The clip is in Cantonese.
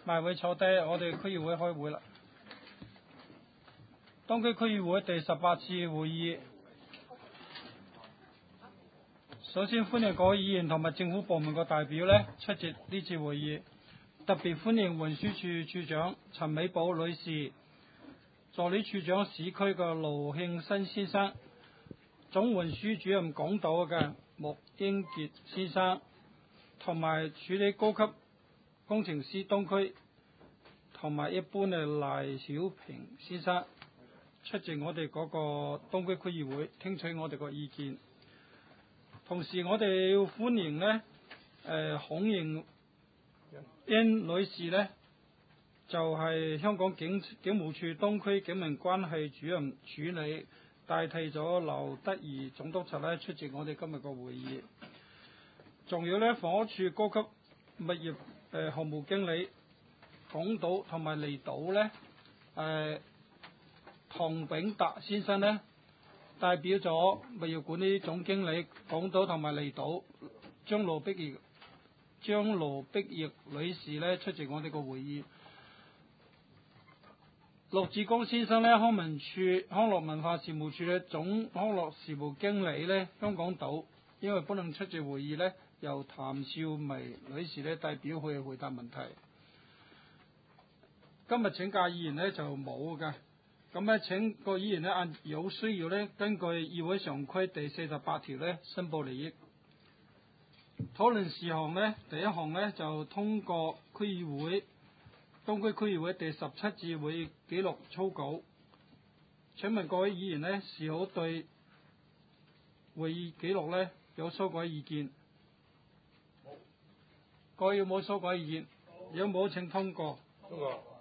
埋位坐低，我哋區議會開會啦。東區區議會第18次會議。首先歡迎各位議員同埋政府部門嘅代表呢出席呢次會議，特別歡迎運輸處處長陳美寶女士、助理處長市區嘅盧慶新先生、總運輸主任港島嘅穆英傑先生，同埋處理高級工程師東區同埋一般嘅賴小平先生出席我哋嗰個東區區議會，聽取我哋個意見。同時我哋要歡迎呢孔瑩欣女士呢，就係香港警務處東區警民關係主任助理，代替咗劉德儀總督察呢出席我哋今日個會議。仲有呢房屋處高級物業項目經理港島同埋離島呢唐炳達先生呢，代表咗物業管理總經理港島同埋離島張羅碧玉女士呢出席我哋個會議。陸志光先生呢，康樂文化事務處嘅總康樂事務經理呢，香港島，因為不能出席會議呢，由譚少薇女士呢代表去回答問題。今日請假議員呢就冇㗎。咁呢請個議員呢按有需要呢，根據議會常規第48條呢申報利益。討論事項呢，第一項呢就通過東區區議會第17次會議紀錄草稿。請問各位議員呢，是否對會議紀錄呢有修改意見？各位有冇修改意見？有冇請通過？通過。